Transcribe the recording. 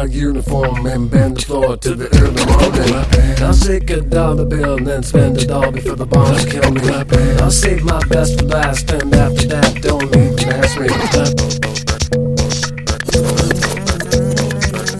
my uniform and bend the floor to the early morning. I'll shake a dollar bill and then spend it all before the bombs kill me. I'll save my best for last, and after that, don't even ask me.